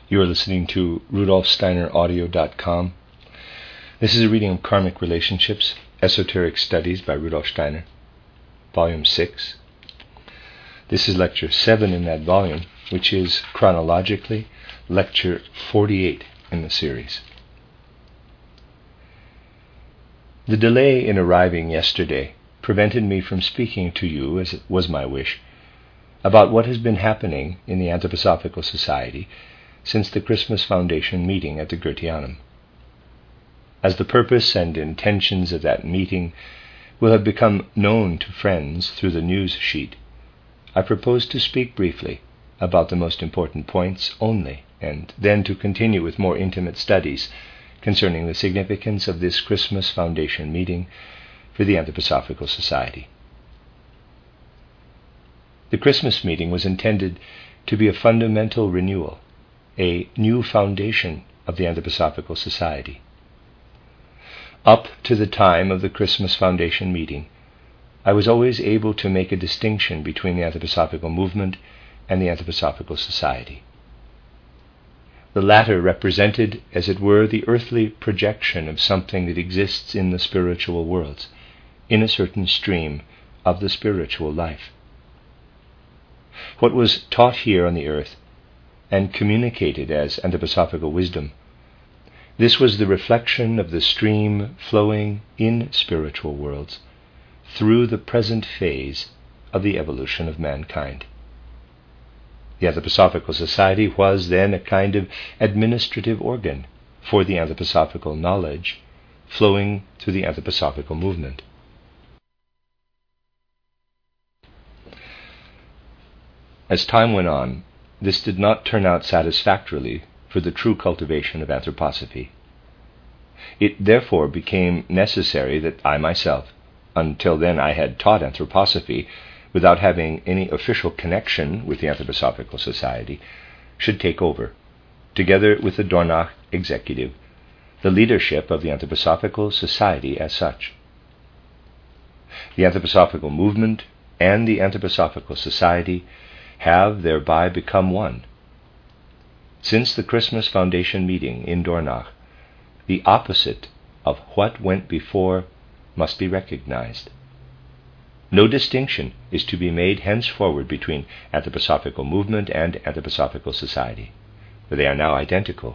You are listening to RudolfSteinerAudio.com. This is a reading of Karmic Relationships, Esoteric Studies by Rudolf Steiner, Volume 6. This is Lecture 7 in that volume, which is chronologically Lecture 48 in the series. The delay in arriving yesterday prevented me from speaking to you, as it was my wish, about what has been happening in the Anthroposophical Society since the Christmas Foundation meeting at the Goetheanum. As the purpose and intentions of that meeting will have become known to friends through the news sheet, I propose to speak briefly about the most important points only, and then to continue with more intimate studies concerning the significance of this Christmas Foundation meeting for the Anthroposophical Society. The Christmas meeting was intended to be a fundamental renewal, a new foundation of the Anthroposophical Society. Up to the time of the Christmas Foundation meeting, I was always able to make a distinction between the Anthroposophical movement and the Anthroposophical Society. The latter represented, as it were, the earthly projection of something that exists in the spiritual worlds, in a certain stream of the spiritual life. What was taught here on the earth and communicated as anthroposophical wisdom, this was the reflection of the stream flowing in spiritual worlds through the present phase of the evolution of mankind. The Anthroposophical Society was then a kind of administrative organ for the anthroposophical knowledge flowing through the anthroposophical movement. As time went on, this did not turn out satisfactorily for the true cultivation of anthroposophy. It therefore became necessary that I myself, until then I had taught anthroposophy without having any official connection with the Anthroposophical Society, should take over, together with the Dornach executive, the leadership of the Anthroposophical Society as such. The Anthroposophical movement and the Anthroposophical Society have thereby become one. Since the Christmas Foundation meeting in Dornach, the opposite of what went before must be recognized. No distinction is to be made henceforward between anthroposophical movement and anthroposophical society, for they are now identical.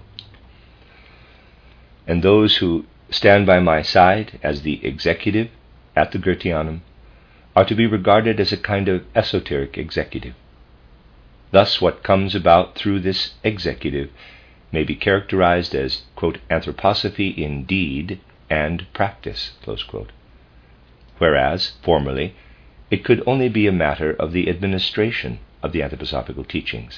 And those who stand by my side as the executive at the Goetheanum are to be regarded as a kind of esoteric executive. Thus, what comes about through this executive may be characterized as, quote, anthroposophy in deed and practice, close quote. Whereas, formerly, it could only be a matter of the administration of the anthroposophical teachings.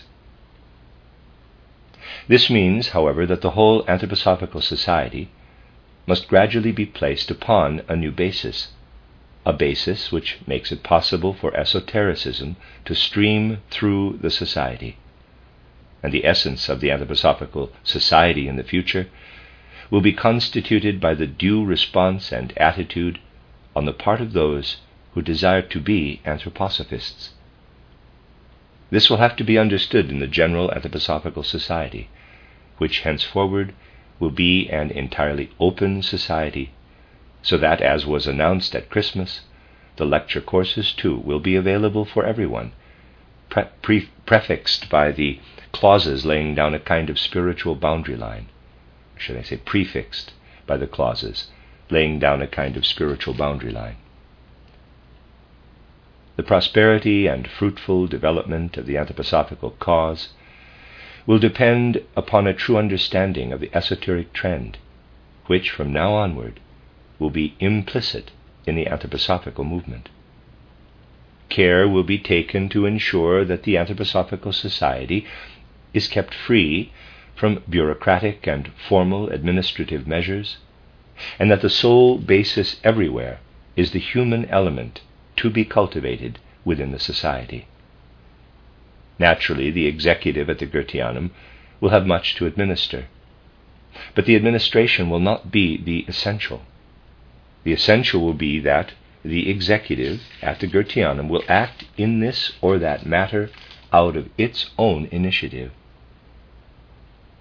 This means, however, that the whole Anthroposophical Society must gradually be placed upon a new basis, a basis which makes it possible for esotericism to stream through the society. And the essence of the Anthroposophical Society in the future will be constituted by the due response and attitude on the part of those who desire to be anthroposophists. This will have to be understood in the general Anthroposophical Society, which henceforward will be an entirely open society, so that, as was announced at Christmas, the lecture courses too will be available for everyone, prefixed by the clauses laying down a kind of spiritual boundary line. Or should I say prefixed by the clauses laying down a kind of spiritual boundary line. The prosperity and fruitful development of the anthroposophical cause will depend upon a true understanding of the esoteric trend, which from now onward will be implicit in the anthroposophical movement. Care will be taken to ensure that the Anthroposophical Society is kept free from bureaucratic and formal administrative measures, and that the sole basis everywhere is the human element to be cultivated within the society. Naturally, the executive at the Goetheanum will have much to administer, but the administration will not be the essential. The essential will be that the executive at the Goetheanum will act in this or that matter out of its own initiative.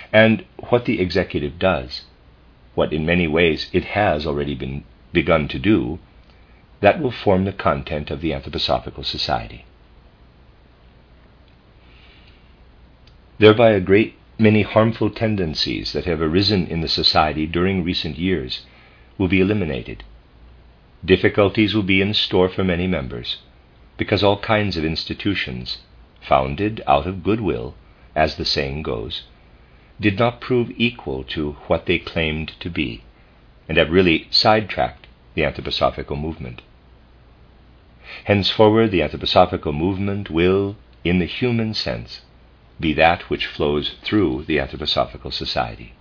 and what the executive does, what in many ways it has already begun to do, that will form the content of the Anthroposophical Society. Thereby a great many harmful tendencies that have arisen in the society during recent years will be eliminated. Difficulties will be in store for many members, because all kinds of institutions, founded out of goodwill, as the saying goes, did not prove equal to what they claimed to be, and have really sidetracked the Anthroposophical movement. Henceforward, the Anthroposophical movement will, in the human sense, be that which flows through the Anthroposophical Society.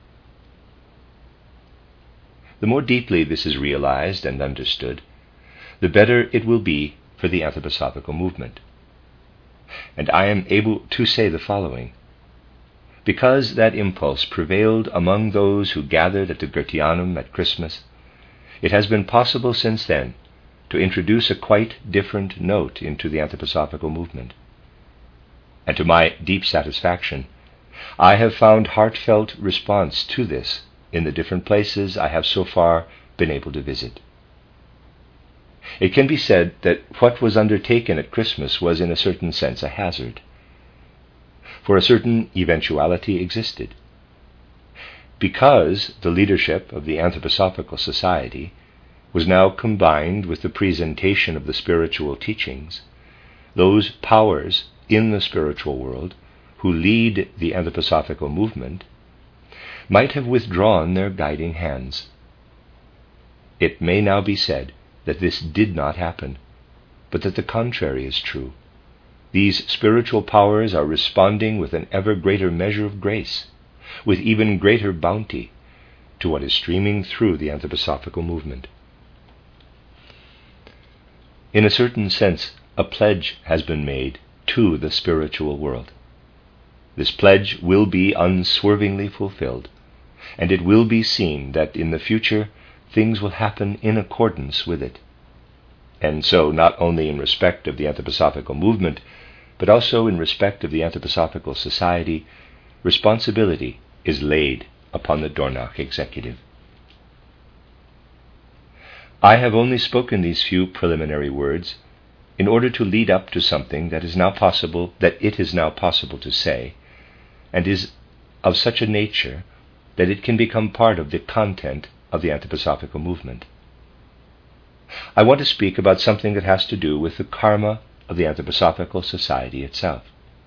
The more deeply this is realized and understood, the better it will be for the Anthroposophical movement. And I am able to say the following: because that impulse prevailed among those who gathered at the Goetheanum at Christmas, it has been possible since then to introduce a quite different note into the Anthroposophical movement. And to my deep satisfaction, I have found heartfelt response to this in the different places I have so far been able to visit. It can be said that what was undertaken at Christmas was in a certain sense a hazard, for a certain eventuality existed. Because the leadership of the Anthroposophical Society was now combined with the presentation of the spiritual teachings, those powers in the spiritual world who lead the Anthroposophical movement might have withdrawn their guiding hands. It may now be said that this did not happen, but that the contrary is true. These spiritual powers are responding with an ever greater measure of grace, with even greater bounty, to what is streaming through the Anthroposophical movement. In a certain sense, a pledge has been made to the spiritual world. This pledge will be unswervingly fulfilled, and it will be seen that in the future things will happen in accordance with it. And so, not only in respect of the Anthroposophical movement, but also in respect of the Anthroposophical Society, responsibility is laid upon the Dornach executive. I have only spoken these few preliminary words in order to lead up to something that it is now possible to say, and is of such a nature that it can become part of the content of the Anthroposophical movement. I want to speak about something that has to do with the karma of the Anthroposophical Society itself.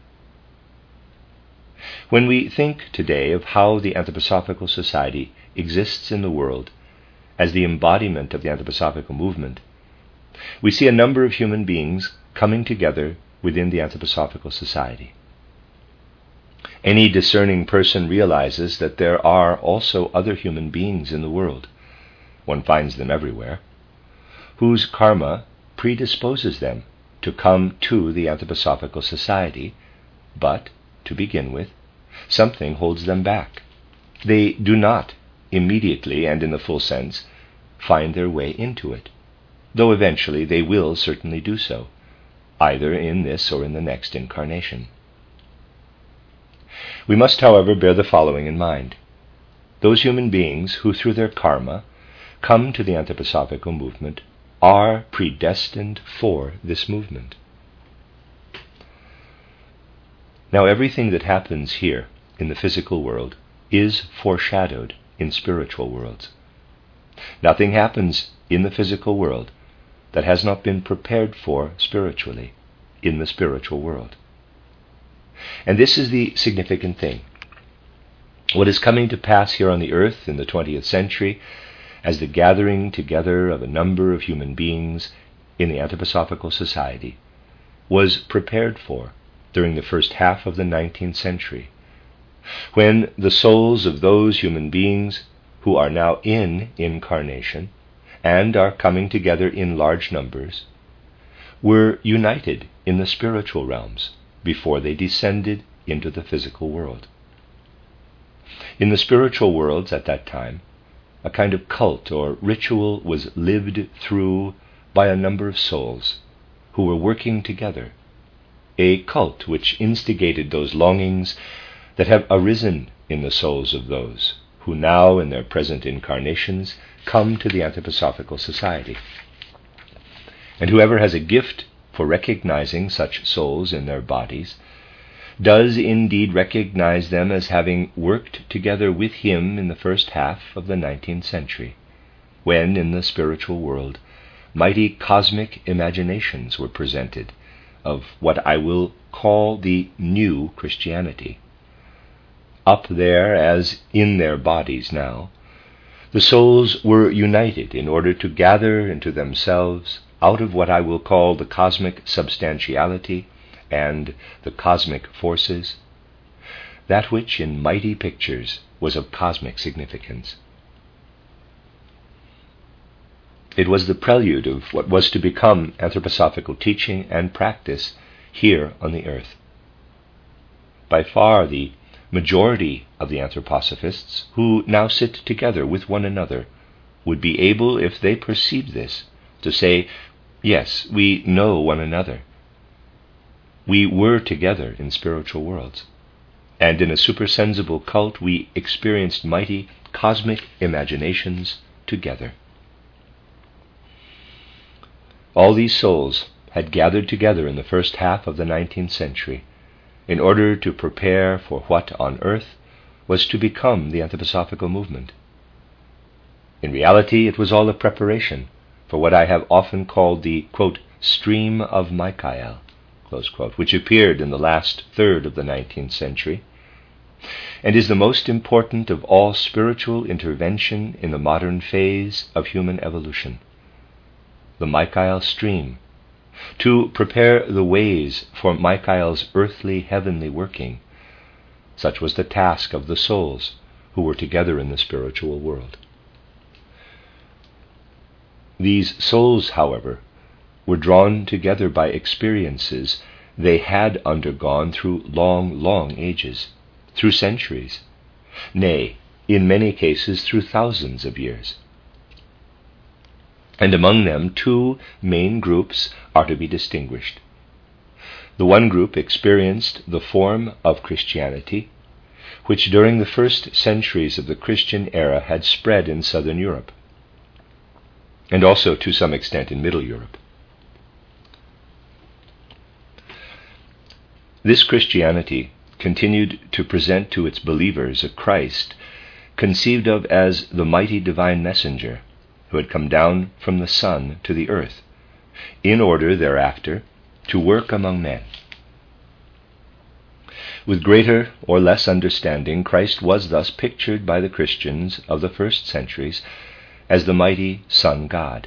When we think today of how the Anthroposophical Society exists in the world as the embodiment of the Anthroposophical movement, we see a number of human beings coming together within the Anthroposophical Society. Any discerning person realizes that there are also other human beings in the world, one finds them everywhere, whose karma predisposes them to come to the Anthroposophical Society, but, to begin with, something holds them back. They do not immediately and in the full sense find their way into it, though eventually they will certainly do so, either in this or in the next incarnation. We must, however, bear the following in mind. Those human beings who, through their karma, come to the Anthroposophical movement are predestined for this movement. Now, everything that happens here in the physical world is foreshadowed in spiritual worlds. Nothing happens in the physical world that has not been prepared for spiritually in the spiritual world. And this is the significant thing. What is coming to pass here on the earth in the 20th century as the gathering together of a number of human beings in the Anthroposophical Society was prepared for during the first half of the 19th century, when the souls of those human beings who are now in incarnation and are coming together in large numbers were united in the spiritual realms before they descended into the physical world. In the spiritual worlds at that time, a kind of cult or ritual was lived through by a number of souls who were working together, a cult which instigated those longings that have arisen in the souls of those who now, in their present incarnations, come to the Anthroposophical Society. And whoever has a gift for recognizing such souls in their bodies does indeed recognize them as having worked together with him in the first half of the 19th century, when, in the spiritual world, mighty cosmic imaginations were presented of what I will call the new Christianity. Up there, as in their bodies now, the souls were united in order to gather into themselves, out of what I will call the cosmic substantiality and the cosmic forces, that which in mighty pictures was of cosmic significance. It was the prelude of what was to become anthroposophical teaching and practice here on the earth. By far the majority of the anthroposophists who now sit together with one another would be able, if they perceived this, to say, yes, we know one another. We were together in spiritual worlds, and in a supersensible cult we experienced mighty cosmic imaginations together. All these souls had gathered together in the first half of the 19th century in order to prepare for what on earth was to become the anthroposophical movement. In reality, it was all a preparation for what I have often called the, quote, stream of Michael, close quote, which appeared in the last third of the 19th century, and is the most important of all spiritual intervention in the modern phase of human evolution. The Michael stream, to prepare the ways for Michael's earthly heavenly working. Such was the task of the souls who were together in the spiritual world. These souls, however, were drawn together by experiences they had undergone through long, long ages, through centuries, nay, in many cases through thousands of years. And among them, two main groups are to be distinguished. The one group experienced the form of Christianity, which during the first centuries of the Christian era had spread in southern Europe, and also to some extent in Middle Europe. This Christianity continued to present to its believers a Christ conceived of as the mighty divine messenger who had come down from the sun to the earth, in order thereafter to work among men. With greater or less understanding, Christ was thus pictured by the Christians of the first centuries as the mighty Sun God.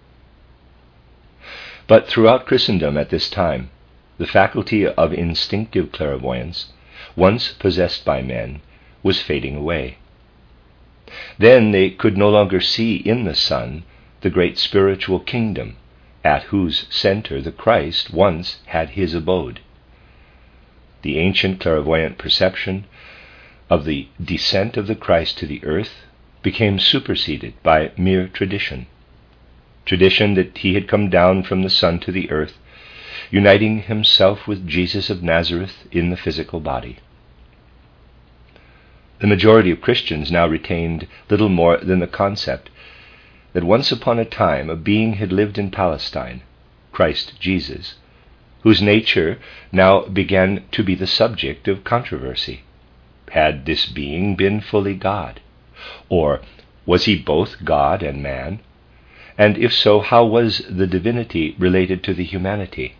But throughout Christendom at this time, the faculty of instinctive clairvoyance, once possessed by men, was fading away. Then they could no longer see in the sun the great spiritual kingdom at whose center the Christ once had his abode. The ancient clairvoyant perception of the descent of the Christ to the earth became superseded by mere tradition that he had come down from the sun to the earth, uniting himself with Jesus of Nazareth in the physical body. The majority of Christians now retained little more than the concept that once upon a time a being had lived in Palestine, Christ Jesus, whose nature now began to be the subject of controversy. Had this being been fully God? Or was he both God and man? And if so, how was the divinity related to the humanity?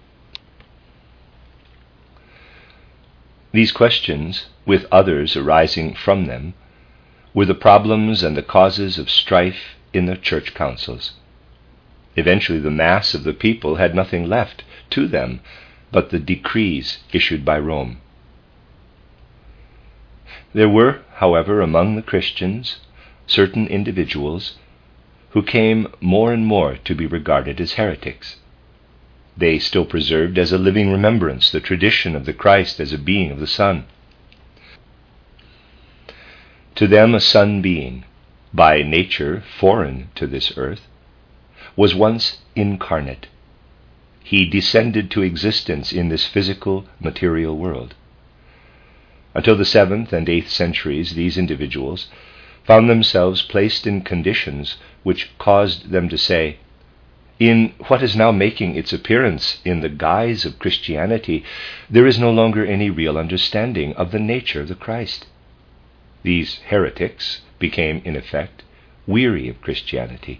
These questions, with others arising from them, were the problems and the causes of strife in the church councils. Eventually the mass of the people had nothing left to them but the decrees issued by Rome. There were, however, among the Christians certain individuals who came more and more to be regarded as heretics. They still preserved as a living remembrance the tradition of the Christ as a being of the sun. To them a sun being, by nature foreign to this earth, was once incarnate. He descended to existence in this physical, material world. Until the 7th and 8th centuries, these individuals found themselves placed in conditions which caused them to say, in what is now making its appearance in the guise of Christianity, there is no longer any real understanding of the nature of the Christ. These heretics became, in effect, weary of Christianity.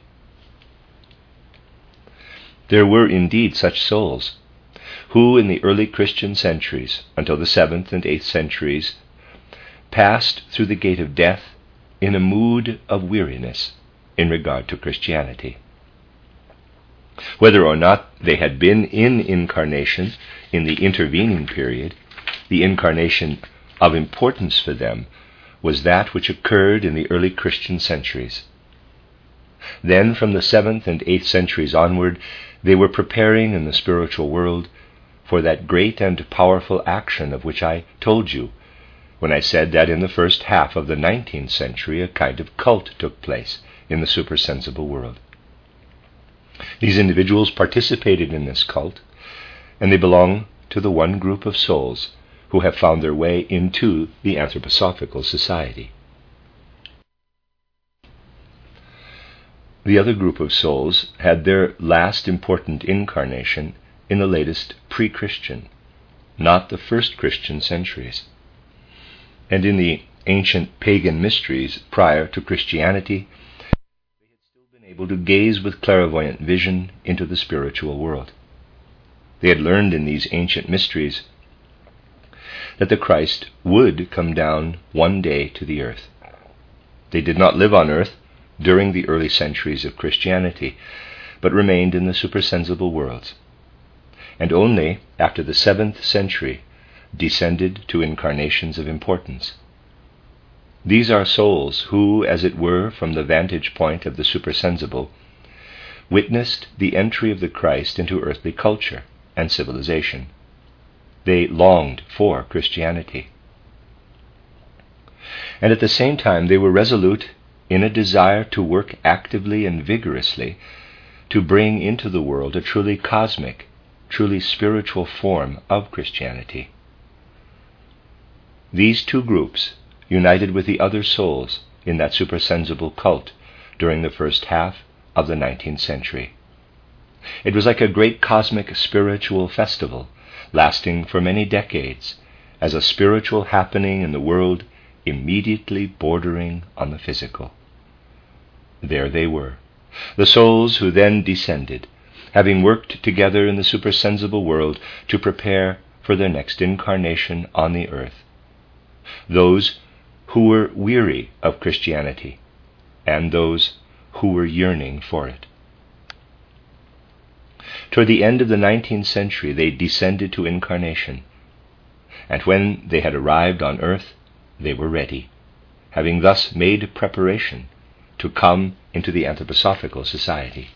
There were indeed such souls who, in the early Christian centuries, until the 7th and 8th centuries, passed through the gate of death in a mood of weariness in regard to Christianity. Whether or not they had been in incarnation in the intervening period, the incarnation of importance for them was that which occurred in the early Christian centuries. Then, from the 7th and 8th centuries onward, they were preparing in the spiritual world for that great and powerful action of which I told you when I said that in the first half of the 19th century a kind of cult took place in the supersensible world. These individuals participated in this cult, and they belong to the one group of souls who have found their way into the Anthroposophical Society. The other group of souls had their last important incarnation in the latest pre-Christian, not the first Christian centuries. And in the ancient pagan mysteries prior to Christianity, they had still been able to gaze with clairvoyant vision into the spiritual world. They had learned in these ancient mysteries that the Christ would come down one day to the earth. They did not live on earth during the early centuries of Christianity, but remained in the supersensible worlds, and only after the 7th century descended to incarnations of importance. These are souls who, as it were, from the vantage point of the supersensible, witnessed the entry of the Christ into earthly culture and civilization. They longed for Christianity. And at the same time, they were resolute in a desire to work actively and vigorously to bring into the world a truly cosmic, truly spiritual form of Christianity. These two groups united with the other souls in that supersensible cult during the first half of the 19th century. It was like a great cosmic spiritual festival lasting for many decades, as a spiritual happening in the world immediately bordering on the physical. There they were, the souls who then descended, having worked together in the supersensible world to prepare for their next incarnation on the earth. Those who were weary of Christianity, and those who were yearning for it. Toward the end of the 19th century, they descended to incarnation, and when they had arrived on earth, they were ready, having thus made preparation to come into the Anthroposophical Society.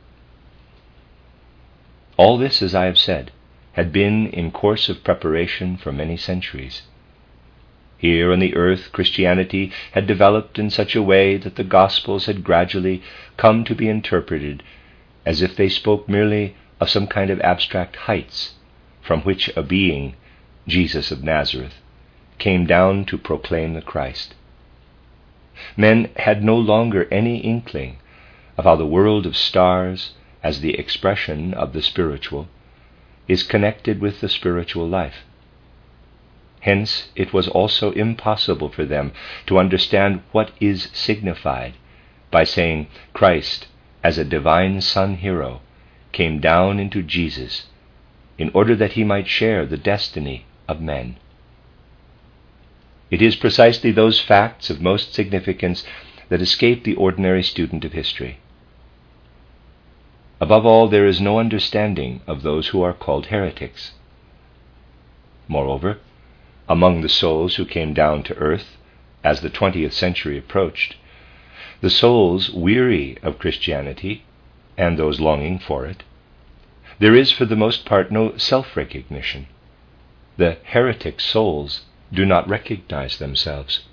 All this, as I have said, had been in course of preparation for many centuries. Here on the earth, Christianity had developed in such a way that the Gospels had gradually come to be interpreted as if they spoke merely of some kind of abstract heights from which a being, Jesus of Nazareth, came down to proclaim the Christ. Men had no longer any inkling of how the world of stars, as the expression of the spiritual, is connected with the spiritual life. Hence, it was also impossible for them to understand what is signified by saying Christ, as a divine Son hero, came down into Jesus in order that he might share the destiny of men. It is precisely those facts of most significance that escape the ordinary student of history. Above all, there is no understanding of those who are called heretics. Moreover, among the souls who came down to earth as the 20th century approached, the souls weary of Christianity and those longing for it, there is for the most part no self-recognition. The heretic souls do not recognize themselves.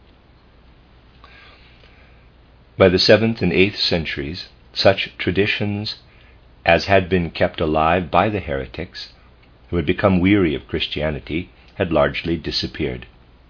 By the 7th and 8th centuries, such traditions as had been kept alive by the heretics, who had become weary of Christianity, had largely disappeared.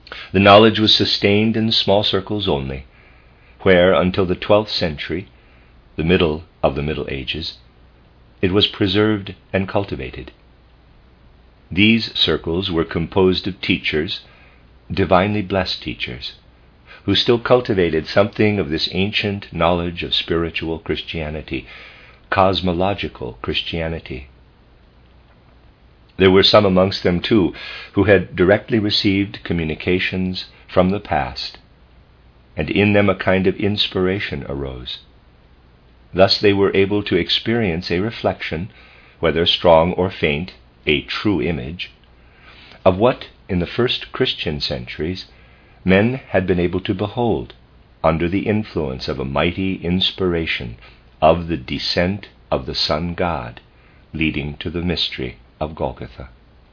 The knowledge was sustained in small circles only, where until the 12th century, the middle of the Middle Ages, it was preserved and cultivated. These circles were composed of teachers, divinely blessed teachers, who still cultivated something of this ancient knowledge of spiritual Christianity, cosmological Christianity. There were some amongst them, too, who had directly received communications from the past, and in them a kind of inspiration arose. Thus they were able to experience a reflection, whether strong or faint, a true image, of what in the first Christian centuries men had been able to behold under the influence of a mighty inspiration of the descent of the Son God, leading to the mystery of Golgotha.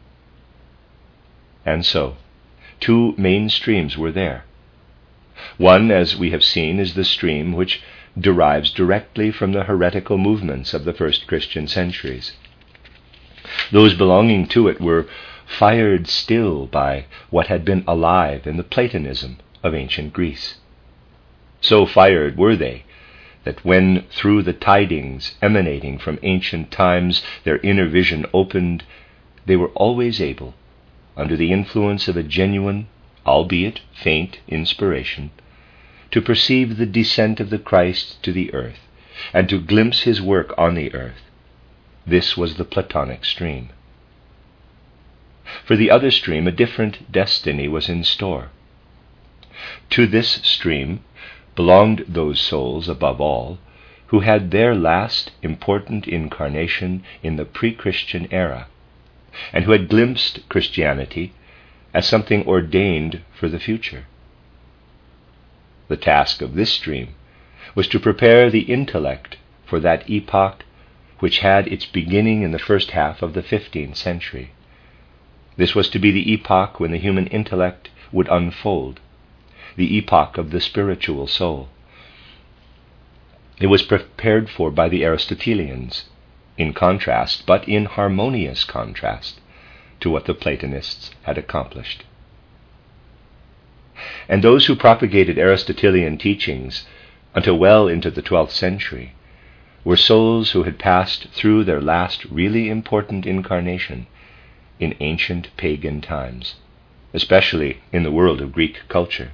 And so, two main streams were there. One, as we have seen, is the stream which derives directly from the heretical movements of the first Christian centuries. Those belonging to it were fired still by what had been alive in the Platonism of ancient Greece. So fired were they that when through the tidings emanating from ancient times their inner vision opened, they were always able, under the influence of a genuine, albeit faint, inspiration, to perceive the descent of the Christ to the earth, and to glimpse his work on the earth. This was the Platonic stream. For the other stream, a different destiny was in store. To this stream belonged those souls, above all, who had their last important incarnation in the pre-Christian era, and who had glimpsed Christianity as something ordained for the future. The task of this stream was to prepare the intellect for that epoch which had its beginning in the first half of the 15th century. This was to be the epoch when the human intellect would unfold, the epoch of the spiritual soul. It was prepared for by the Aristotelians, in contrast, but in harmonious contrast, to what the Platonists had accomplished. And those who propagated Aristotelian teachings until well into the 12th century were souls who had passed through their last really important incarnation in ancient pagan times, especially in the world of Greek culture.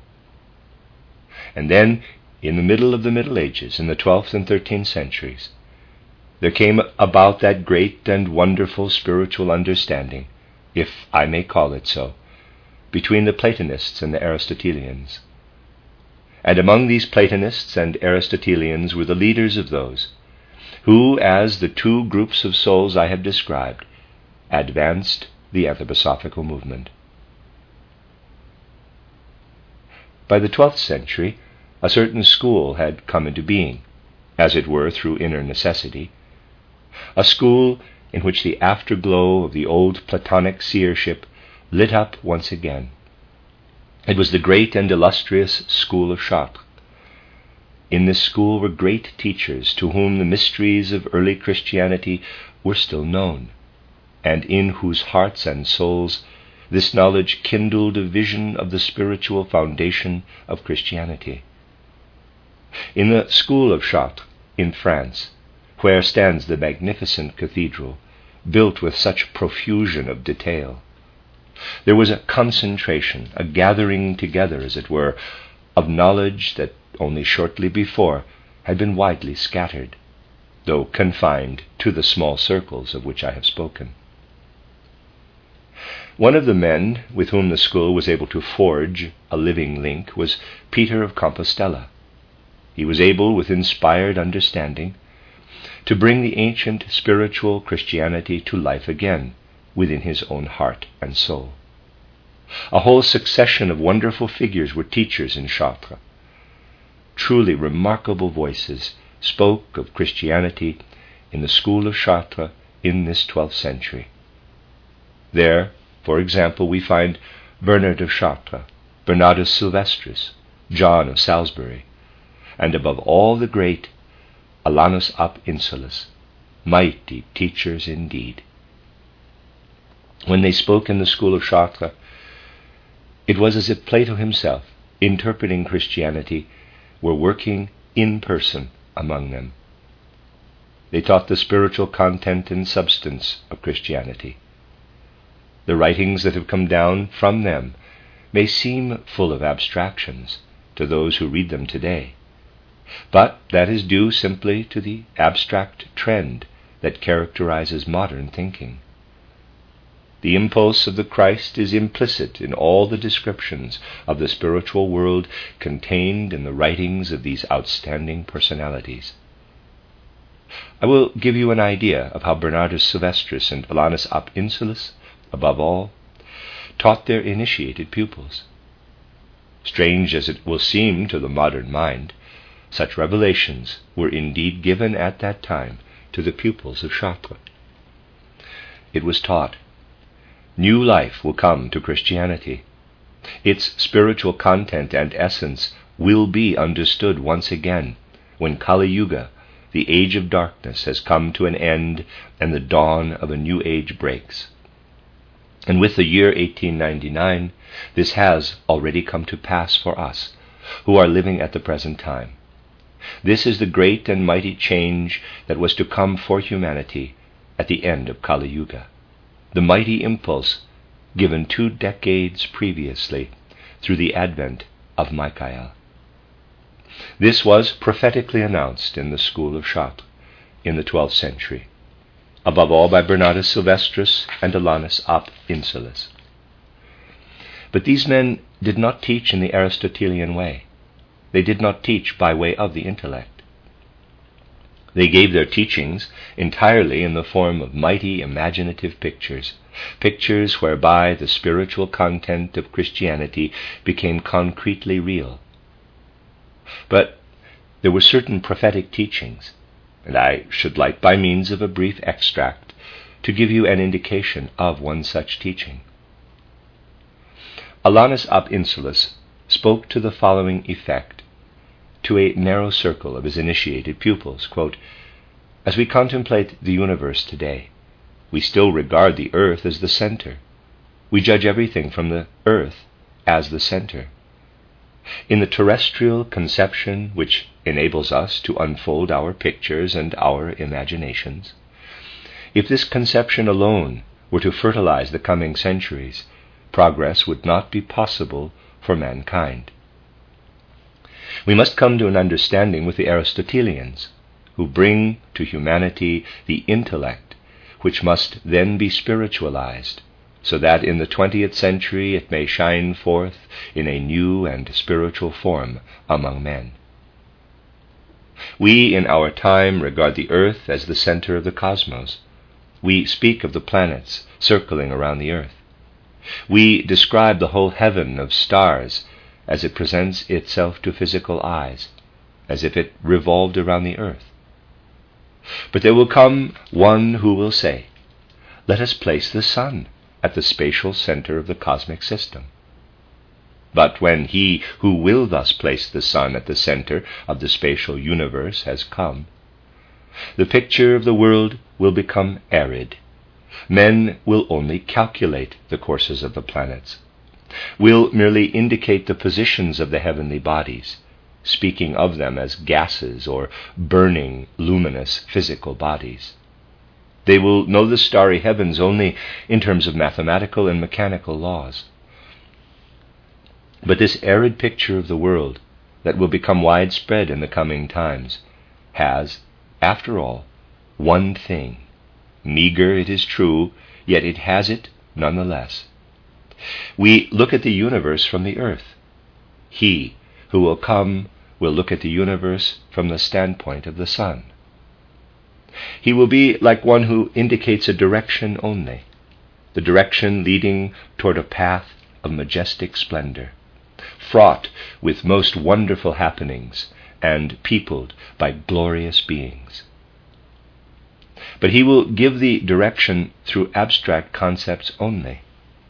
And then, in the middle of the Middle Ages, in the 12th and 13th centuries, there came about that great and wonderful spiritual understanding, if I may call it so, between the Platonists and the Aristotelians. And among these Platonists and Aristotelians were the leaders of those who, as the two groups of souls I have described, advanced the anthroposophical movement. By the 12th century, a certain school had come into being, as it were through inner necessity, a school in which the afterglow of the old Platonic seership lit up once again. It was the great and illustrious school of Chartres. In this school were great teachers to whom the mysteries of early Christianity were still known, and in whose hearts and souls this knowledge kindled a vision of the spiritual foundation of Christianity. In the school of Chartres, in France, where stands the magnificent cathedral, built with such profusion of detail, there was a concentration, a gathering together, as it were, of knowledge that only shortly before had been widely scattered, though confined to the small circles of which I have spoken. One of the men with whom the school was able to forge a living link was Peter of Compostela. He was able, with inspired understanding, to bring the ancient spiritual Christianity to life again within his own heart and soul. A whole succession of wonderful figures were teachers in Chartres. Truly remarkable voices spoke of Christianity in the school of Chartres in this 12th century. There, for example, we find Bernard of Chartres, Bernardus Sylvestris, John of Salisbury, and above all the great Alanus ab Insulis, mighty teachers indeed. When they spoke in the school of Chartres, It was as if Plato himself, interpreting Christianity, were working in person among them. They taught the spiritual content and substance of Christianity. The writings that have come down from them may seem full of abstractions to those who read them today, but that is due simply to the abstract trend that characterizes modern thinking. The impulse of the Christ is implicit in all the descriptions of the spiritual world contained in the writings of these outstanding personalities. I will give you an idea of how Bernardus Silvestris and Alanus ab Insulis, above all, taught their initiated pupils. Strange as it will seem to the modern mind, such revelations were indeed given at that time to the pupils of Chartres. It was taught, new life will come to Christianity. Its spiritual content and essence will be understood once again when Kali Yuga, the age of darkness, has come to an end and the dawn of a new age breaks. And with the year 1899, this has already come to pass for us, who are living at the present time. This is the great and mighty change that was to come for humanity at the end of Kali Yuga, the mighty impulse given 2 decades previously through the advent of Michael. This was prophetically announced in the school of Chartres in the 12th century, above all by Bernardus Silvestris and Alanus ab Insulis. But these men did not teach in the Aristotelian way. They did not teach by way of the intellect. They gave their teachings entirely in the form of mighty imaginative pictures, pictures whereby the spiritual content of Christianity became concretely real. But there were certain prophetic teachings, and I should like, by means of a brief extract, to give you an indication of one such teaching. Alanus ab Insulis spoke to the following effect to a narrow circle of his initiated pupils, quote, "As we contemplate the universe today, we still regard the earth as the center. We judge everything from the earth as the center. In the terrestrial conception which enables us to unfold our pictures and our imaginations, if this conception alone were to fertilize the coming centuries, progress would not be possible for mankind. We must come to an understanding with the Aristotelians, who bring to humanity the intellect, which must then be spiritualized, so that in the 20th century it may shine forth in a new and spiritual form among men. We in our time regard the earth as the center of the cosmos. We speak of the planets circling around the earth. We describe the whole heaven of stars as it presents itself to physical eyes, as if it revolved around the earth. But there will come one who will say, let us place the sun at the spatial center of the cosmic system. But when he who will thus place the sun at the center of the spatial universe has come, the picture of the world will become arid. Men will only calculate the courses of the planets, will merely indicate the positions of the heavenly bodies, speaking of them as gases or burning, luminous, physical bodies. They will know the starry heavens only in terms of mathematical and mechanical laws. But this arid picture of the world that will become widespread in the coming times has, after all, one thing. Meager, it is true, yet it has it nonetheless. We look at the universe from the earth. He who will come will look at the universe from the standpoint of the sun. He will be like one who indicates a direction only, the direction leading toward a path of majestic splendor, fraught with most wonderful happenings and peopled by glorious beings. But he will give the direction through abstract concepts only.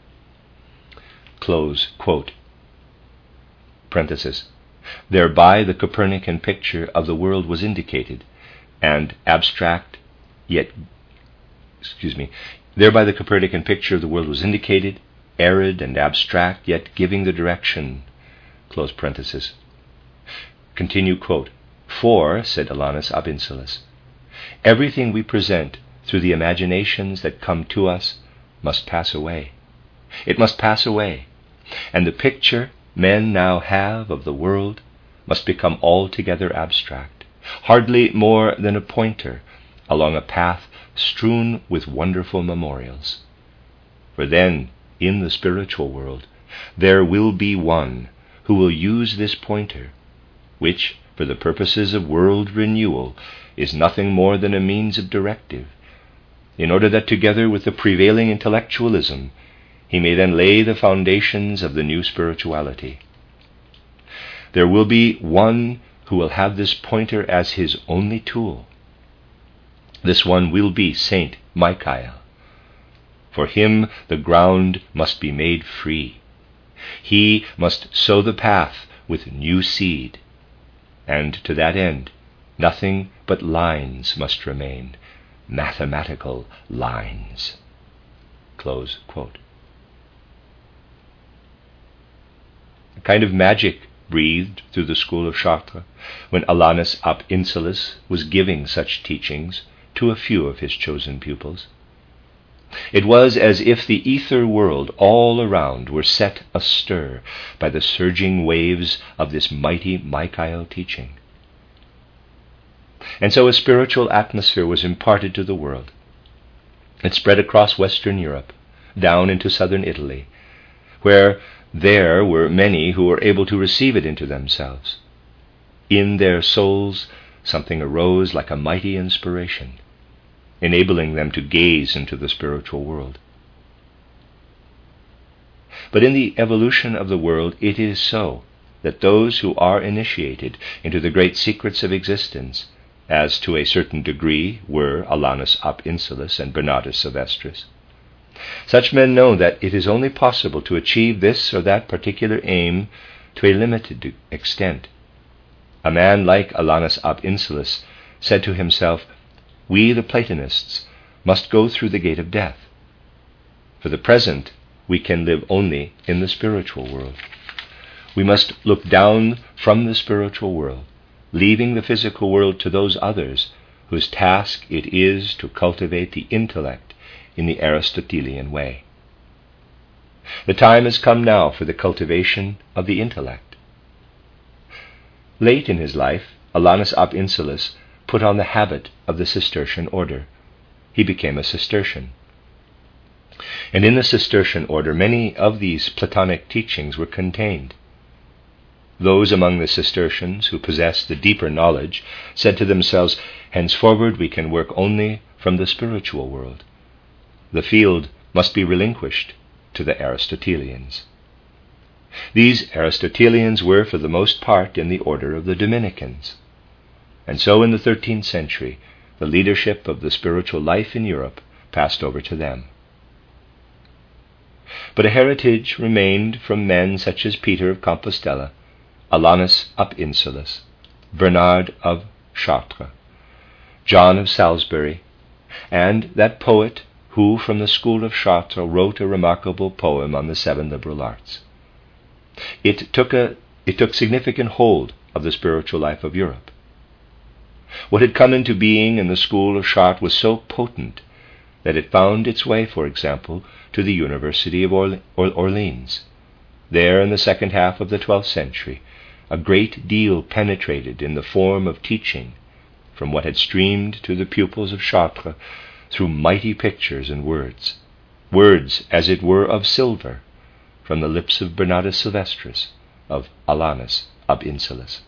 Close quote. Parenthesis. Thereby the Copernican picture of the world was indicated, and abstract, thereby the Copernican picture of the world was indicated, arid and abstract, yet giving the direction. Close parenthesis. Continue quote. For, said Alanus ab Insulis, everything we present through the imaginations that come to us must pass away. It must pass away, and the picture men now have of the world must become altogether abstract, hardly more than a pointer along a path strewn with wonderful memorials. For then, in the spiritual world, there will be one who will use this pointer, which, for the purposes of world renewal, is nothing more than a means of directive, in order that together with the prevailing intellectualism, he may then lay the foundations of the new spirituality. There will be one who will have this pointer as his only tool. This one will be Saint Michael. For him the ground must be made free. He must sow the path with new seed, and to that end nothing but lines must remain, mathematical lines. Close quote. A kind of magic breathed through the school of Chartres when Alanus ab Insulis was giving such teachings to a few of his chosen pupils. It was as if the ether world all around were set astir by the surging waves of this mighty Michael teaching. And so a spiritual atmosphere was imparted to the world. It spread across Western Europe, down into southern Italy, where there were many who were able to receive it into themselves. In their souls, something arose like a mighty inspiration, enabling them to gaze into the spiritual world. But in the evolution of the world, it is so that those who are initiated into the great secrets of existence, as to a certain degree were Alanus ab Insulis and Bernardus Silvestris, such men know that it is only possible to achieve this or that particular aim to a limited extent. A man like Alanus ab Insulis said to himself, "We, the Platonists, must go through the gate of death. For the present, we can live only in the spiritual world. We must look down from the spiritual world, leaving the physical world to those others whose task it is to cultivate the intellect in the Aristotelian way. The time has come now for the cultivation of the intellect." Late in his life, Alanus ab Insulis put on the habit of the Cistercian order. He became a Cistercian. And in the Cistercian order, many of these Platonic teachings were contained. Those among the Cistercians who possessed the deeper knowledge said to themselves, "Henceforward we can work only from the spiritual world. The field must be relinquished to the Aristotelians." These Aristotelians were for the most part in the order of the Dominicans. And so in the 13th century, the leadership of the spiritual life in Europe passed over to them. But a heritage remained from men such as Peter of Compostela, Alanus ab Insulis, Bernard of Chartres, John of Salisbury, and that poet who from the school of Chartres wrote a remarkable poem on the 7 liberal arts. It took significant hold of the spiritual life of Europe. What had come into being in the school of Chartres was so potent that it found its way, for example, to the University of Orleans. There, in the second half of the 12th century, a great deal penetrated in the form of teaching from what had streamed to the pupils of Chartres through mighty pictures and words as it were of silver, from the lips of Bernardus Silvestris, of Alanus ab Insulis.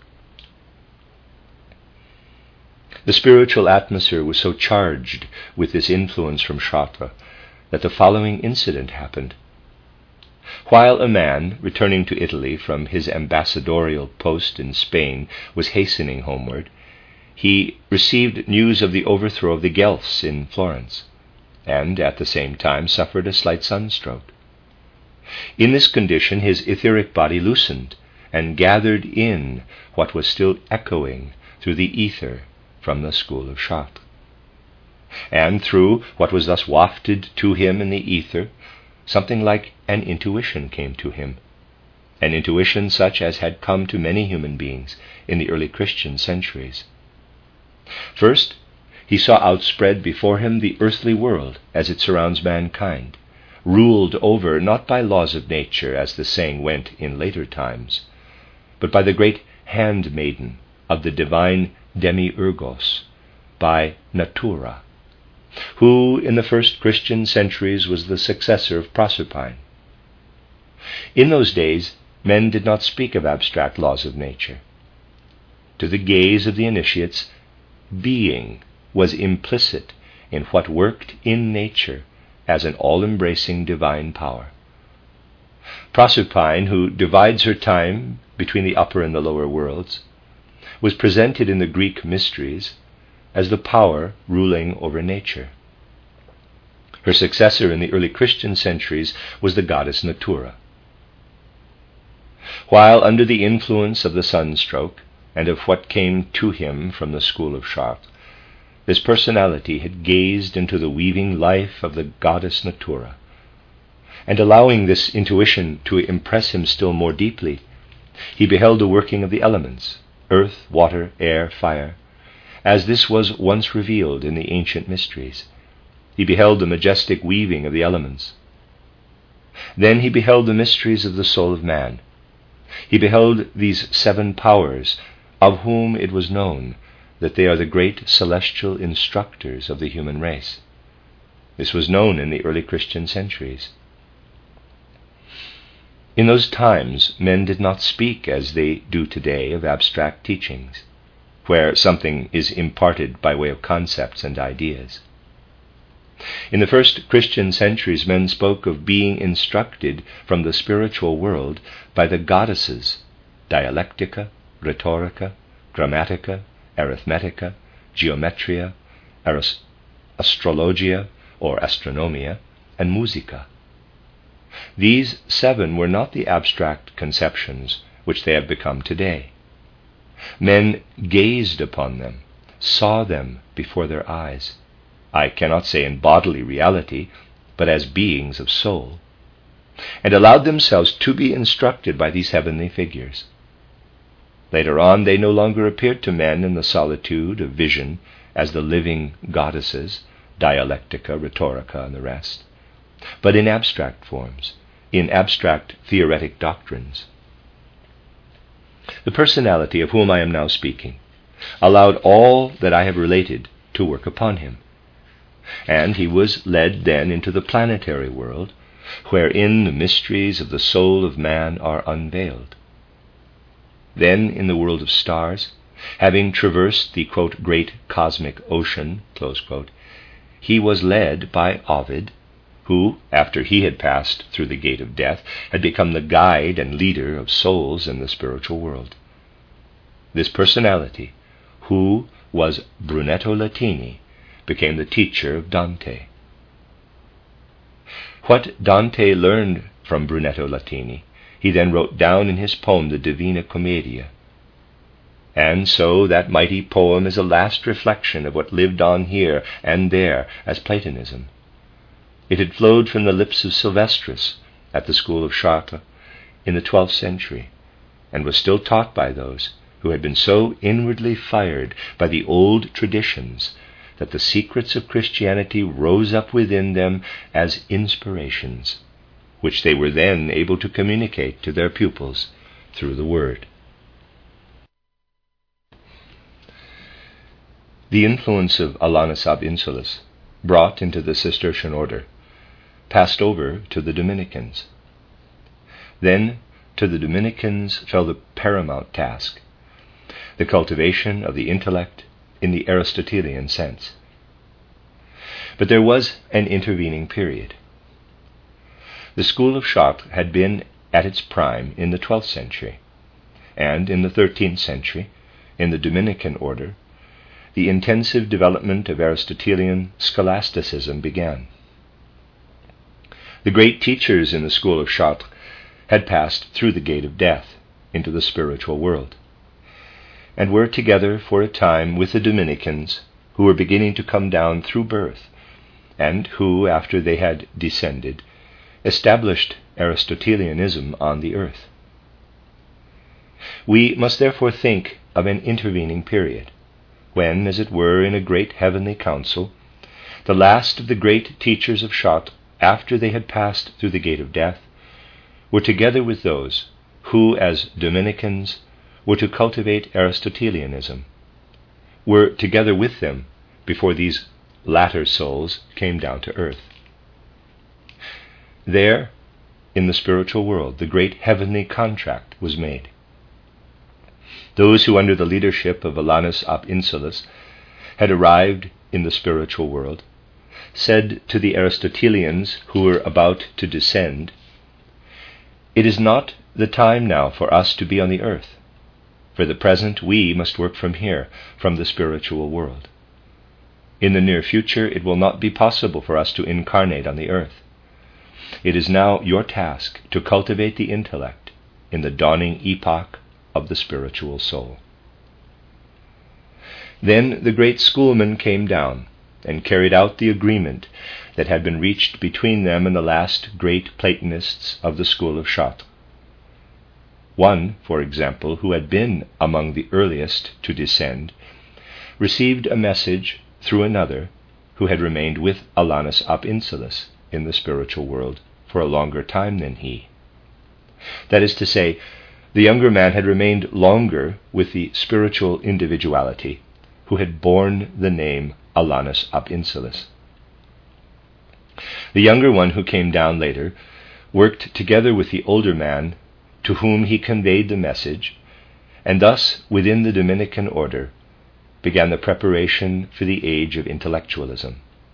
The spiritual atmosphere was so charged with this influence from Chartres that the following incident happened. While a man, returning to Italy from his ambassadorial post in Spain, was hastening homeward, he received news of the overthrow of the Guelphs in Florence, and at the same time suffered a slight sunstroke. In this condition his etheric body loosened and gathered in what was still echoing through the ether from the school of Chartres. And through what was thus wafted to him in the ether, something like an intuition came to him, an intuition such as had come to many human beings in the early Christian centuries. First, he saw outspread before him the earthly world as it surrounds mankind, ruled over not by laws of nature, as the saying went in later times, but by the great handmaiden of the divine demiurgos, by Natura, who in the first Christian centuries was the successor of Proserpine. In those days, men did not speak of abstract laws of nature. To the gaze of the initiates, being was implicit in what worked in nature as an all-embracing divine power. Proserpine, who divides her time between the upper and the lower worlds, was presented in the Greek mysteries as the power ruling over nature. Her successor in the early Christian centuries was the goddess Natura. While under the influence of the sunstroke and of what came to him from the school of Chartres, this personality had gazed into the weaving life of the goddess Natura, and allowing this intuition to impress him still more deeply, he beheld the working of the elements, earth, water, air, fire, as this was once revealed in the ancient mysteries. He beheld the majestic weaving of the elements. Then he beheld the mysteries of the soul of man. He beheld these 7 powers, of whom it was known that they are the great celestial instructors of the human race. This was known in the early Christian centuries. In those times, men did not speak as they do today of abstract teachings, where something is imparted by way of concepts and ideas. In the first Christian centuries, men spoke of being instructed from the spiritual world by the goddesses, Dialectica, Rhetorica, Grammatica, Arithmetica, Geometria, Astrologia or Astronomia, and Musica. These 7 were not the abstract conceptions which they have become today. Men gazed upon them, saw them before their eyes, I cannot say in bodily reality, but as beings of soul, and allowed themselves to be instructed by these heavenly figures. Later on, they no longer appeared to men in the solitude of vision as the living goddesses, Dialectica, Rhetorica, and the rest, but in abstract forms, in abstract theoretic doctrines. The personality of whom I am now speaking allowed all that I have related to work upon him, and he was led then into the planetary world, wherein the mysteries of the soul of man are unveiled. Then in the world of stars, having traversed the, quote, great cosmic ocean, close quote, he was led by Ovid, who, after he had passed through the gate of death, had become the guide and leader of souls in the spiritual world. This personality, who was Brunetto Latini, became the teacher of Dante. What Dante learned from Brunetto Latini, he then wrote down in his poem, the Divina Commedia. And so that mighty poem is a last reflection of what lived on here and there as Platonism. It had flowed from the lips of Sylvestris at the school of Chartres in the 12th century, and was still taught by those who had been so inwardly fired by the old traditions that the secrets of Christianity rose up within them as inspirations, which they were then able to communicate to their pupils through the Word. The influence of Alanus ab Insulis, brought into the Cistercian order, passed over to the Dominicans. Then to the Dominicans fell the paramount task, the cultivation of the intellect in the Aristotelian sense. But there was an intervening period. The school of Chartres had been at its prime in the 12th century, and in the 13th century, in the Dominican order, the intensive development of Aristotelian scholasticism began. The great teachers in the school of Chartres had passed through the gate of death into the spiritual world, and were together for a time with the Dominicans, who were beginning to come down through birth, and who, after they had descended, established Aristotelianism on the earth. We must therefore think of an intervening period, when, as it were, in a great heavenly council, the last of the great teachers of Chartres, after they had passed through the gate of death, were together with those who, as Dominicans, were to cultivate Aristotelianism, were together with them before these latter souls came down to earth. There, in the spiritual world, the great heavenly contract was made. Those who, under the leadership of Alanus ab Insulis, had arrived in the spiritual world, said to the Aristotelians who were about to descend, "It is not the time now for us to be on the earth. For the present we must work from here, from the spiritual world. In the near future it will not be possible for us to incarnate on the earth. It is now your task to cultivate the intellect in the dawning epoch of the spiritual soul." Then the great schoolmen came down and carried out the agreement that had been reached between them and the last great Platonists of the school of Chartres. One, for example, who had been among the earliest to descend, received a message through another who had remained with Alanus ab Insulis in the spiritual world for a longer time than he. That is to say, the younger man had remained longer with the spiritual individuality who had borne the name Alanus ab Insulis. The younger one, who came down later, worked together with the older man to whom he conveyed the message, and thus, within the Dominican order, began the preparation for the age of intellectualism.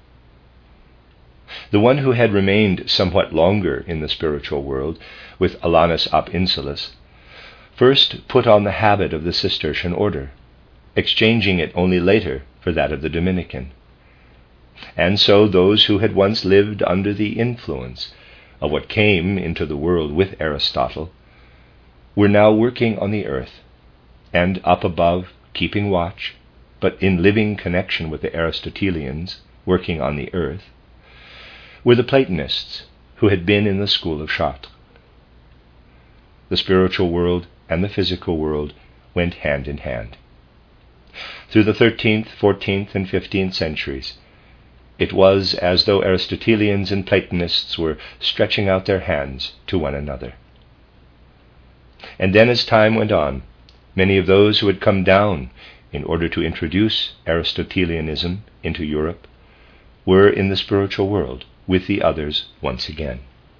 The one who had remained somewhat longer in the spiritual world with Alanus ab Insulis first put on the habit of the Cistercian order, exchanging it only later for that of the Dominican. And so those who had once lived under the influence of what came into the world with Aristotle were now working on the earth, and up above, keeping watch, but in living connection with the Aristotelians working on the earth, were the Platonists who had been in the school of Chartres. The spiritual world and the physical world went hand in hand. Through the 13th, 14th, and 15th centuries, it was as though Aristotelians and Platonists were stretching out their hands to one another. And then, as time went on, many of those who had come down in order to introduce Aristotelianism into Europe were in the spiritual world with the others once again.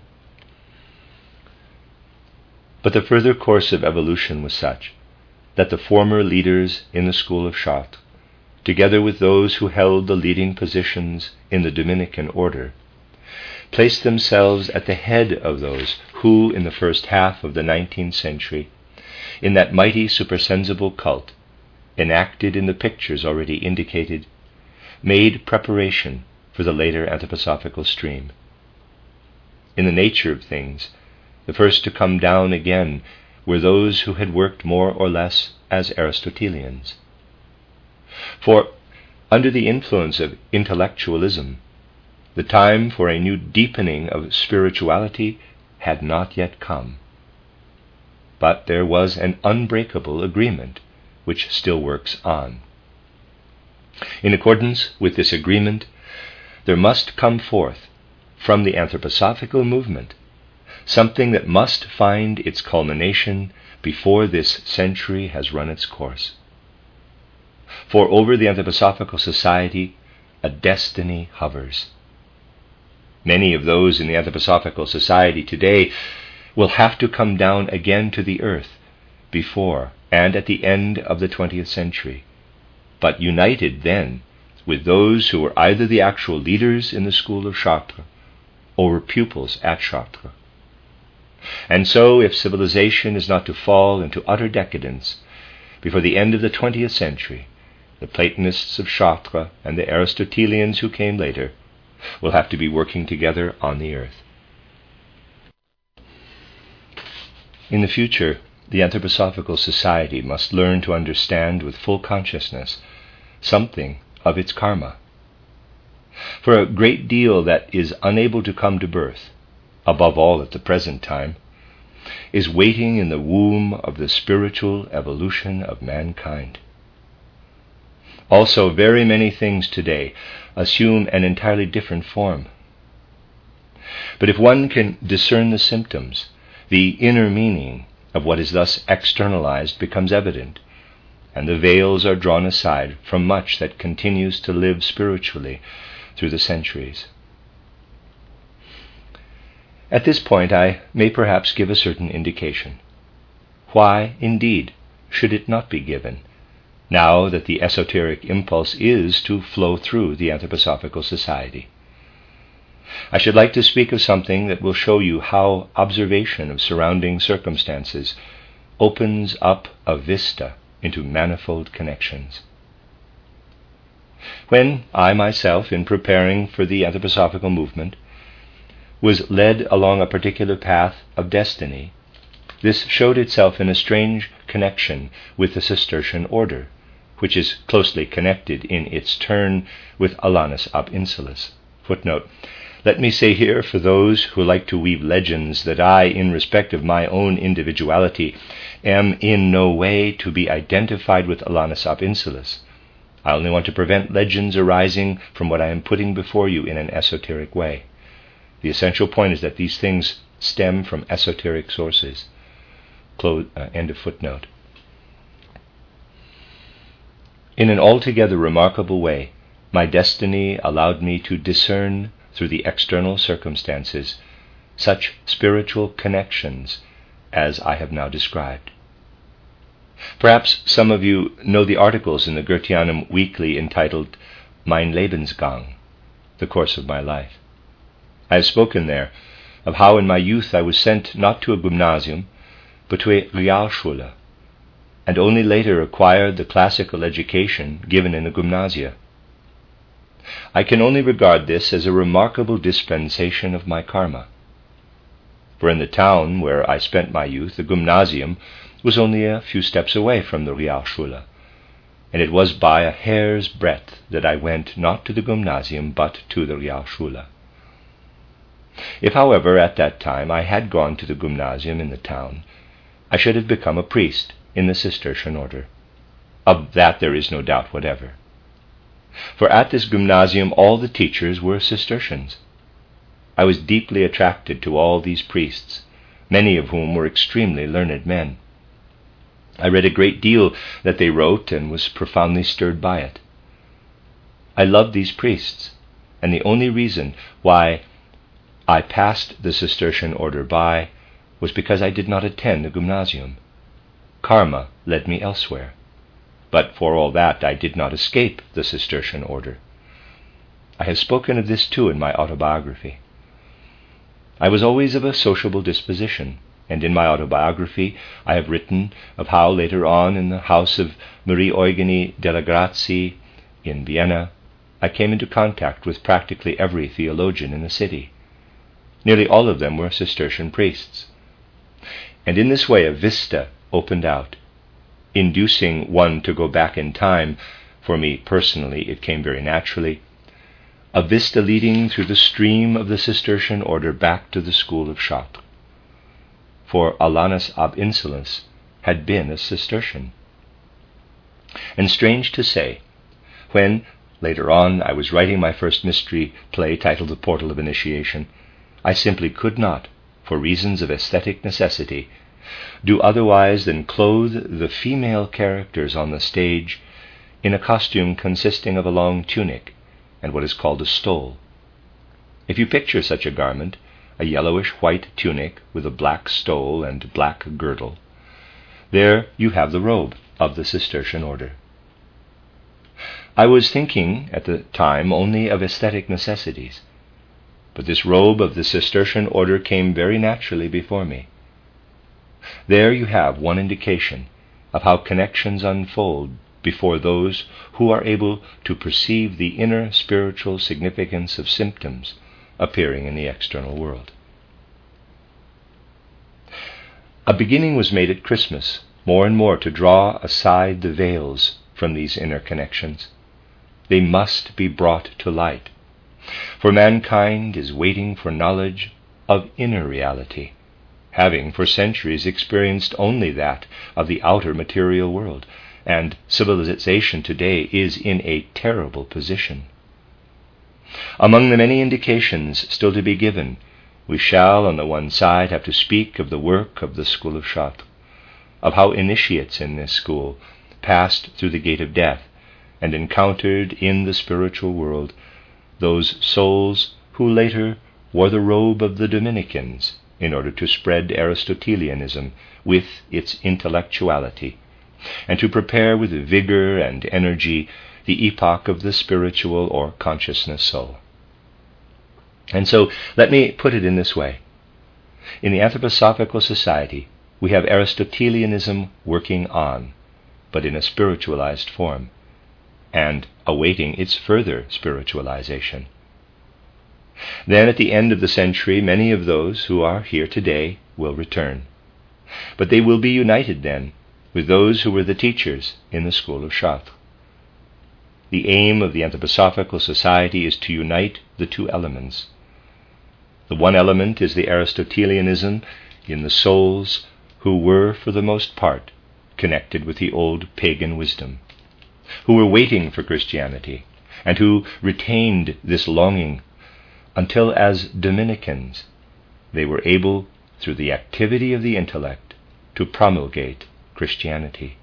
But the further course of evolution was such that the former leaders in the school of Chartres, together with those who held the leading positions in the Dominican order, placed themselves at the head of those who, in the first half of the 19th century, in that mighty supersensible cult, enacted in the pictures already indicated, made preparation for the later anthroposophical stream. In the nature of things, the first to come down again were those who had worked more or less as Aristotelians. For, under the influence of intellectualism, the time for a new deepening of spirituality had not yet come. But there was an unbreakable agreement which still works on. In accordance with this agreement, there must come forth from the anthroposophical movement something that must find its culmination before this century has run its course. For over the Anthroposophical Society a destiny hovers. Many of those in the Anthroposophical Society today will have to come down again to the earth before and at the end of the 20th century, but united then with those who were either the actual leaders in the school of Chartres or were pupils at Chartres. And so, if civilization is not to fall into utter decadence before the end of the 20th century, the Platonists of Chartres and the Aristotelians who came later will have to be working together on the earth. In the future, the Anthroposophical Society must learn to understand with full consciousness something of its karma. For a great deal that is unable to come to birth above all at the present time, is waiting in the womb of the spiritual evolution of mankind. Also, very many things today assume an entirely different form. But if one can discern the symptoms, the inner meaning of what is thus externalized becomes evident, and the veils are drawn aside from much that continues to live spiritually through the centuries. At this point, I may perhaps give a certain indication. Why, indeed, should it not be given, now that the esoteric impulse is to flow through the Anthroposophical Society? I should like to speak of something that will show you how observation of surrounding circumstances opens up a vista into manifold connections. When I myself, in preparing for the Anthroposophical movement, was led along a particular path of destiny, this showed itself in a strange connection with the Cistercian order, which is closely connected in its turn with Alanus ab Insulis. Footnote: let me say here, for those who like to weave legends, that I, in respect of my own individuality, am in no way to be identified with Alanus ab Insulis. I only want to prevent legends arising from what I am putting before you in an esoteric way. The essential point is that these things stem from esoteric sources. End of footnote. In an altogether remarkable way, my destiny allowed me to discern through the external circumstances such spiritual connections as I have now described. Perhaps some of you know the articles in the Goetheanum Weekly entitled Mein Lebensgang, the course of my life. I have spoken there of how in my youth I was sent not to a gymnasium, but to a Realschule, and only later acquired the classical education given in the gymnasia. I can only regard this as a remarkable dispensation of my karma. For in the town where I spent my youth, the gymnasium was only a few steps away from the Realschule, and it was by a hair's breadth that I went not to the gymnasium but to the Realschule. If, however, at that time I had gone to the gymnasium in the town, I should have become a priest in the Cistercian order. Of that there is no doubt whatever. For at this gymnasium all the teachers were Cistercians. I was deeply attracted to all these priests, many of whom were extremely learned men. I read a great deal that they wrote and was profoundly stirred by it. I loved these priests, and the only reason why I passed the Cistercian order by was because I did not attend the gymnasium. Karma led me elsewhere. But for all that, I did not escape the Cistercian order. I have spoken of this too in my autobiography. I was always of a sociable disposition, and in my autobiography I have written of how later on in the house of Marie Eugenie della Grazie in Vienna, I came into contact with practically every theologian in the city. Nearly all of them were Cistercian priests. And in this way a vista opened out, inducing one to go back in time. For me personally, it came very naturally, a vista leading through the stream of the Cistercian order back to the school of Chartres. For Alanus ab Insulis had been a Cistercian. And strange to say, when, later on, I was writing my first mystery play titled The Portal of Initiation, I simply could not, for reasons of aesthetic necessity, do otherwise than clothe the female characters on the stage in a costume consisting of a long tunic and what is called a stole. If you picture such a garment, a yellowish-white tunic with a black stole and black girdle, there you have the robe of the Cistercian order. I was thinking at the time only of aesthetic necessities, but this robe of the Cistercian order came very naturally before me. There you have one indication of how connections unfold before those who are able to perceive the inner spiritual significance of symptoms appearing in the external world. A beginning was made at Christmas, more and more to draw aside the veils from these inner connections. They must be brought to light, for mankind is waiting for knowledge of inner reality, having for centuries experienced only that of the outer material world, and civilization today is in a terrible position. Among the many indications still to be given, we shall, on the one side, have to speak of the work of the school of Chartres, of how initiates in this school passed through the gate of death and encountered in the spiritual world those souls who later wore the robe of the Dominicans in order to spread Aristotelianism with its intellectuality, and to prepare with vigor and energy the epoch of the spiritual or consciousness soul. And so, let me put it in this way. In the Anthroposophical Society, we have Aristotelianism working on, but in a spiritualized form, and awaiting its further spiritualization. Then, at the end of the century, many of those who are here today will return, but they will be united then with those who were the teachers in the school of Chartres. The aim of the Anthroposophical Society is to unite the two elements. The one element is the Aristotelianism in the souls who were, for the most part, connected with the old pagan wisdom, who were waiting for Christianity, and who retained this longing until, as Dominicans, they were able, through the activity of the intellect, to promulgate Christianity.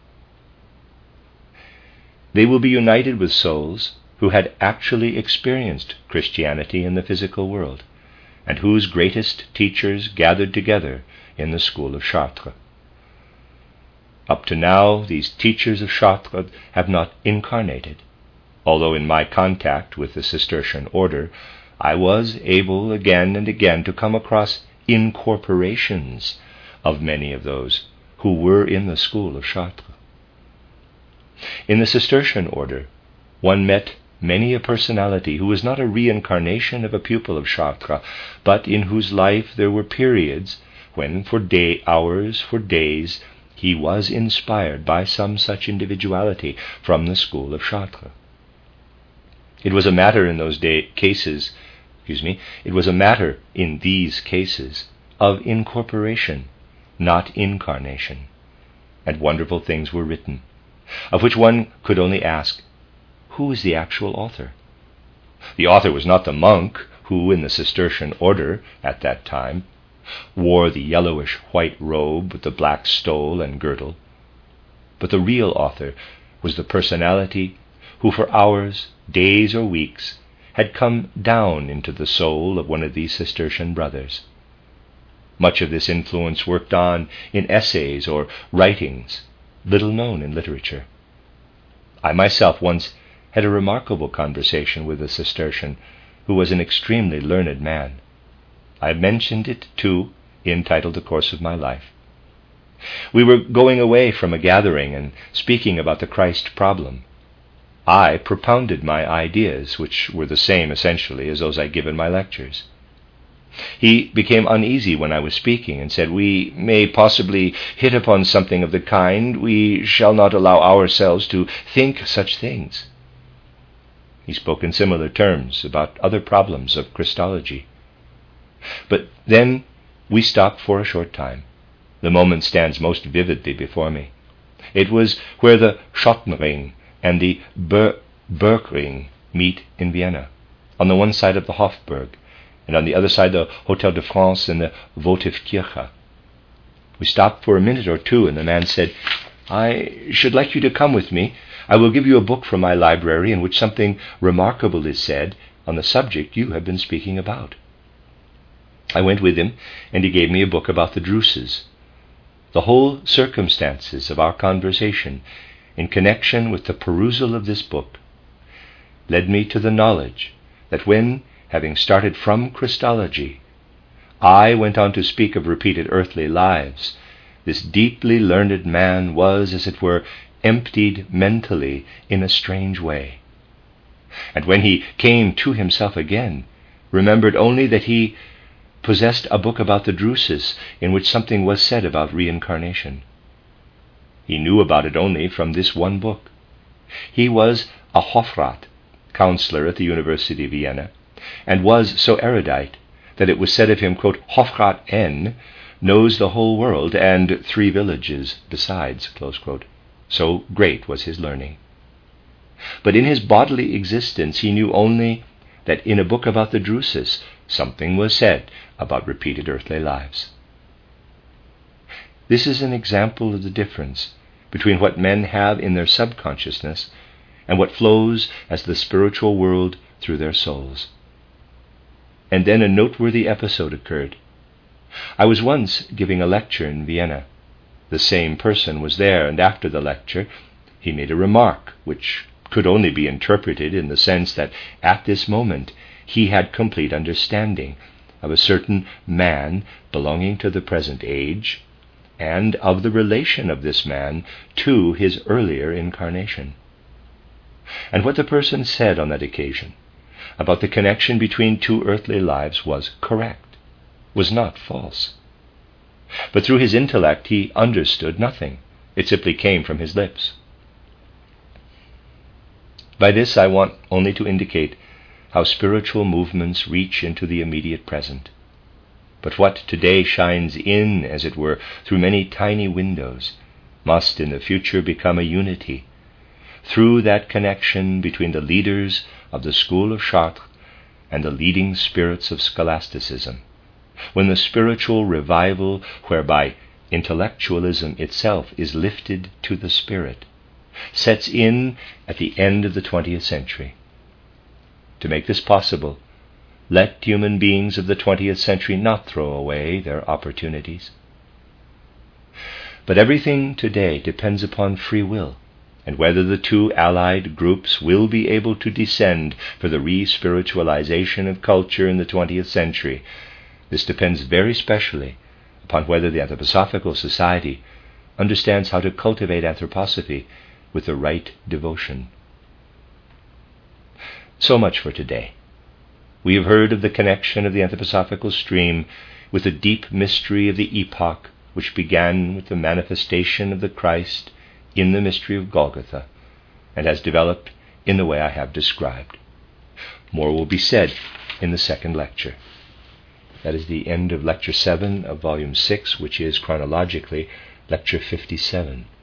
They will be united with souls who had actually experienced Christianity in the physical world, and whose greatest teachers gathered together in the school of Chartres. Up to now, these teachers of Chartres have not incarnated, although in my contact with the Cistercian order, I was able again and again to come across incorporations of many of those who were in the school of Chartres. In the Cistercian order, one met many a personality who was not a reincarnation of a pupil of Chartres, but in whose life there were periods when for hours, for days, he was inspired by some such individuality from the school of Chartres. It was a matter in these cases of incorporation, not incarnation, and wonderful things were written, of which one could only ask, who is the actual author? The author was not the monk who, in the Cistercian order at that time, wore the yellowish-white robe with the black stole and girdle, but the real author was the personality who for hours, days, or weeks had come down into the soul of one of these Cistercian brothers. Much of this influence worked on in essays or writings, little known in literature. I myself once had a remarkable conversation with a Cistercian who was an extremely learned man. I mentioned it, too, in Title The Course of My Life. We were going away from a gathering and speaking about the Christ problem. I propounded my ideas, which were the same essentially as those I give in my lectures. He became uneasy when I was speaking and said, "We may possibly hit upon something of the kind. We shall not allow ourselves to think such things." He spoke in similar terms about other problems of Christology. But then we stopped for a short time. The moment stands most vividly before me. It was where the Schottenring and the Burgring meet in Vienna, on the one side of the Hofburg, and on the other side the Hotel de France and the Votivkirche. We stopped for a minute or two, and the man said, "I should like you to come with me. I will give you a book from my library in which something remarkable is said on the subject you have been speaking about." I went with him, and he gave me a book about the Druses. The whole circumstances of our conversation in connection with the perusal of this book led me to the knowledge that when, having started from Christology, I went on to speak of repeated earthly lives, this deeply learned man was, as it were, emptied mentally in a strange way. And when he came to himself again, remembered only that he possessed a book about the Druses in which something was said about reincarnation. He knew about it only from this one book. He was a Hofrat, counselor at the University of Vienna, and was so erudite that it was said of him, quote, Hofrath N knows the whole world and 3 villages besides, close quote. So great was his learning. But in his bodily existence he knew only that in a book about the Drusus something was said about repeated earthly lives. This is an example of the difference between what men have in their subconsciousness and what flows as the spiritual world through their souls. And then a noteworthy episode occurred. I was once giving a lecture in Vienna. The same person was there, and after the lecture he made a remark which could only be interpreted in the sense that at this moment he had complete understanding of a certain man belonging to the present age and of the relation of this man to his earlier incarnation. And what the person said on that occasion about the connection between 2 earthly lives was correct, was not false. But through his intellect he understood nothing. It simply came from his lips. By this I want only to indicate how spiritual movements reach into the immediate present. But what today shines in, as it were, through many tiny windows, must in the future become a unity, through that connection between the leaders of the school of Chartres and the leading spirits of scholasticism, when the spiritual revival whereby intellectualism itself is lifted to the spirit sets in at the end of the 20th century. To make this possible, let human beings of the 20th century not throw away their opportunities. But everything today depends upon free will, and whether the 2 allied groups will be able to descend for the re-spiritualization of culture in the 20th century. This depends very specially upon whether the Anthroposophical Society understands how to cultivate anthroposophy with the right devotion. So much for today. We have heard of the connection of the anthroposophical stream with the deep mystery of the epoch which began with the manifestation of the Christ in the mystery of Golgotha and has developed in the way I have described. More will be said in the 2nd lecture. That is the end of Lecture 7 of Volume 6, which is chronologically Lecture 57.